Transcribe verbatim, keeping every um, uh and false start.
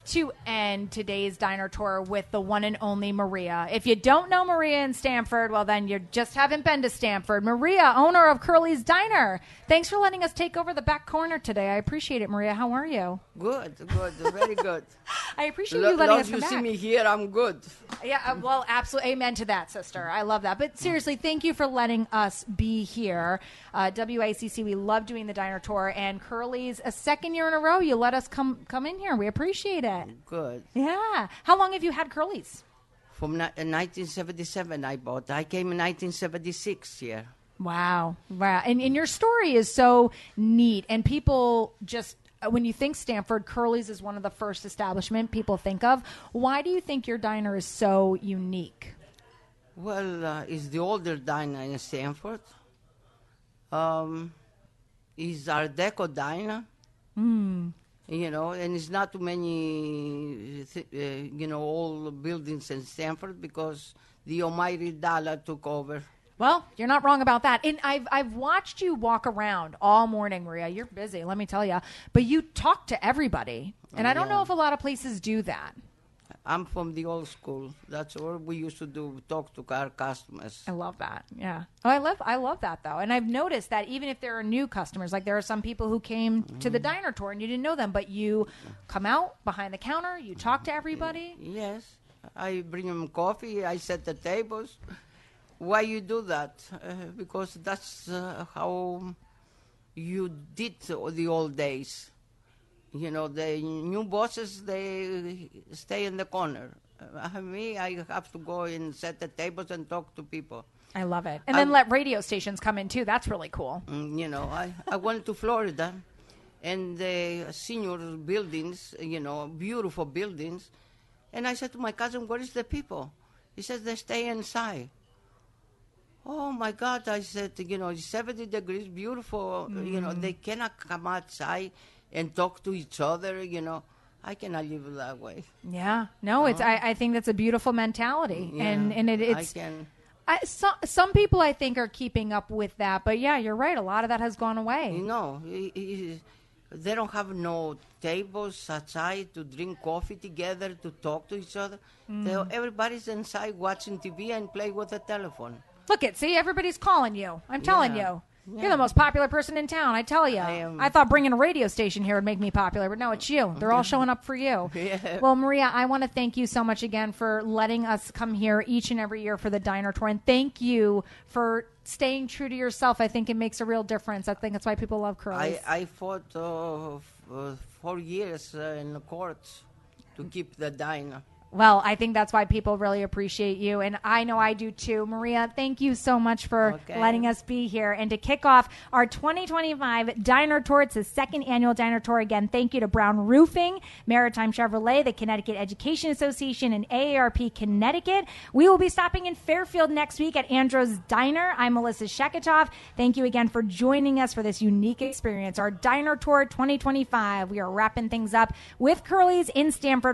to end today's diner tour with the one and only Maria. If you don't know Maria in Stamford, well, then you just haven't been to Stamford. Maria, owner of Curly's Diner. Thanks for letting us take over the back corner today. I appreciate it, Maria. How are you? Good, good, very good. I appreciate you letting us come back. Long you see me here, I'm good. Yeah, uh, well, absolutely. Amen to that, sister. I love that. But seriously, thank you for letting us be here. Uh, W I C C, we love doing the diner tour, and Curly's, a second year in a row, you let us come come in here. We appreciate it. Good. Yeah. How long have you had Curly's? From ni- uh, nineteen seventy-seven I bought. I came in nineteen seventy-six here. Wow. Wow. And, and your story is so neat. And people just, when you think Stamford, Curly's is one of the first establishment people think of. Why do you think your diner is so unique? Well, uh, it's the older diner in Stamford. Um, it's Art Deco diner. Mm. You know, and it's not too many, th- uh, you know, old buildings in Stamford because the almighty dollar took over. Well, you're not wrong about that. And I've I've watched you walk around all morning, Maria. You're busy, let me tell you. But you talk to everybody. And Oh, I don't yeah. know if a lot of places do that. I'm from the old school. That's what we used to do, talk to our customers. I love that. Yeah. Oh, I love I love that though. And I've noticed that even if there are new customers, like there are some people who came mm. to the diner tour and you didn't know them, but you come out behind the counter, you talk to everybody. Yes. I bring them coffee, I set the tables. Why you do that? Uh, because that's uh, how you did the old days. You know, the new bosses, they stay in the corner. Uh, me, I have to go and set the tables and talk to people. I love it. And then I, let radio stations come in, too. That's really cool. You know, I, I went to Florida, and the senior buildings, you know, beautiful buildings, and I said to my cousin, where is the people? He says, they stay inside. Oh, my God, I said, you know, it's seventy degrees, beautiful, mm. you know, they cannot come outside and talk to each other, you know. I cannot live that way. Yeah. No, it's. I, I think that's a beautiful mentality. Yeah, and and it, it's. I can. I, so, some people, I think, are keeping up with that. But, yeah, you're right. A lot of that has gone away. You know, it, it, they don't have no tables outside to drink coffee together, to talk to each other. Mm. They, everybody's inside watching T V and play with the telephone. Look it. See, everybody's calling you. I'm telling Yeah. you. Yeah. You're the most popular person in town, I tell you. I am. I thought bringing a radio station here would make me popular, but no, it's you. They're all showing up for you. Yeah. Well, Maria, I want to thank you so much again for letting us come here each and every year for the diner tour, and thank you for staying true to yourself. I think it makes a real difference. I think that's why people love Curly's. I, I fought uh, f- uh, four years uh, in the courts to keep the diner. Well, I think that's why people really appreciate you, and I know I do too. Maria, thank you so much for Okay. letting us be here. And to kick off our twenty twenty-five Diner Tour, it's the second annual Diner Tour. Again, thank you to Brown Roofing, Maritime Chevrolet, the Connecticut Education Association, and A A R P Connecticut. We will be stopping in Fairfield next week at Andrew's Diner. I'm Melissa Sheketov. Thank you again for joining us for this unique experience, our Diner Tour twenty twenty-five. We are wrapping things up with Curly's in Stamford.